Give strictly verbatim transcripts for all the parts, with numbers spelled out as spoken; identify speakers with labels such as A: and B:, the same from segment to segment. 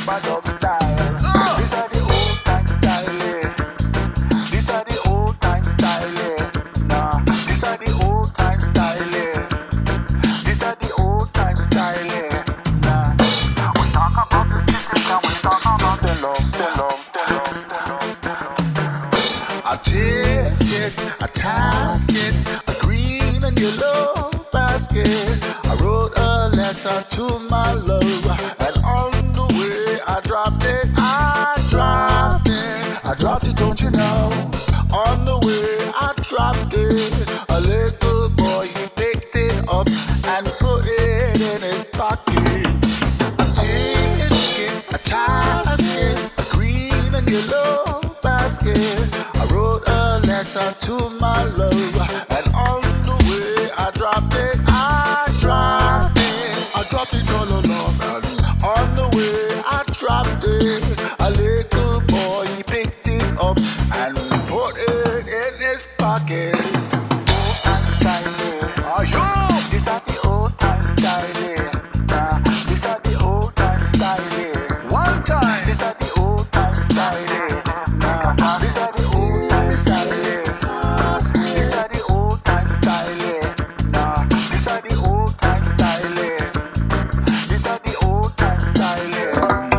A: rubber dub style. These are the old time style. eh. These are the old time style. eh. Nah, these are the old time style. eh. These are the old time style. eh. Nah, we talk about the system and we talk about the love, the love, the love, the love, the love.
B: A tisket, a tasket, a green and yellow basket. I wrote a letter to my love, and on the way I dropped it. I dropped it, I dropped it, don't you know? On the way I dropped it. A little boy he picked it up and put it in his pocket. A tisket, a tasket, a green and yellow basket. I wrote a letter to my love, and on the way I dropped it. I dropped it. I dropped it all along, and on the way I dropped it. A little boy he picked it up and put it in his pocket.
A: Old time style. eh.
B: Are you?
A: These are the old time style. eh. Nah, these are the old time style. eh.
B: One time.
A: These are the old time style. eh. Nah, these are the old time style. eh. These are the old time style. eh. Nah, these are the old time style. eh. These are the old time style. eh.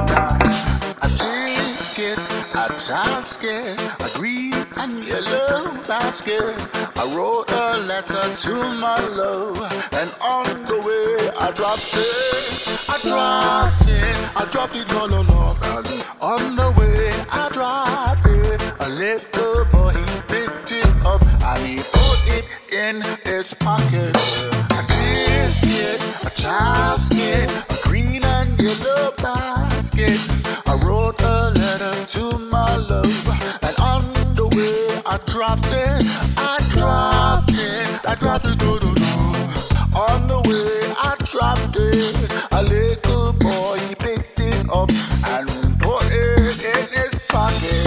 A: Nah.
B: A tisket, a tasket, a green and yellow basket. I wrote a letter to my love, and on the way I dropped it. I dropped it, I dropped it all along. And on the way I dropped it. A little boy he picked it up and he put it in his pocket. A biscuit, a tasket, a green and yellow basket. I wrote a letter to my love, and on the way I dropped it. I dropped it, I dropped it, no, no, no. On the way I dropped it. A little boy he picked it up and put it in his pocket.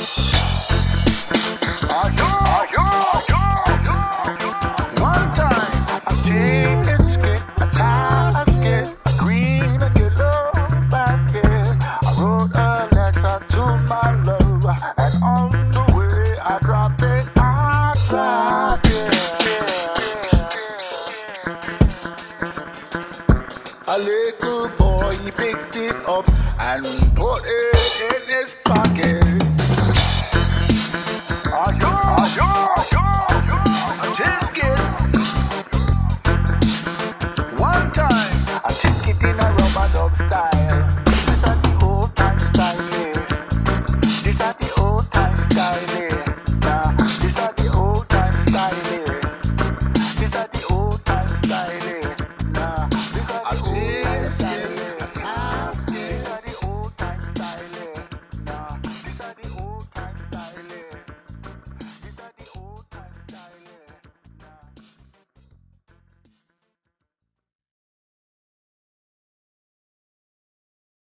A: Are you? Are you? Are you?
B: One time.
A: A tisket, a tasket, a green and yellow basket. I wrote a letter to my love, and on the way I dropped it. I dropped it.
B: A little boy he picked it up and put it in his pocket.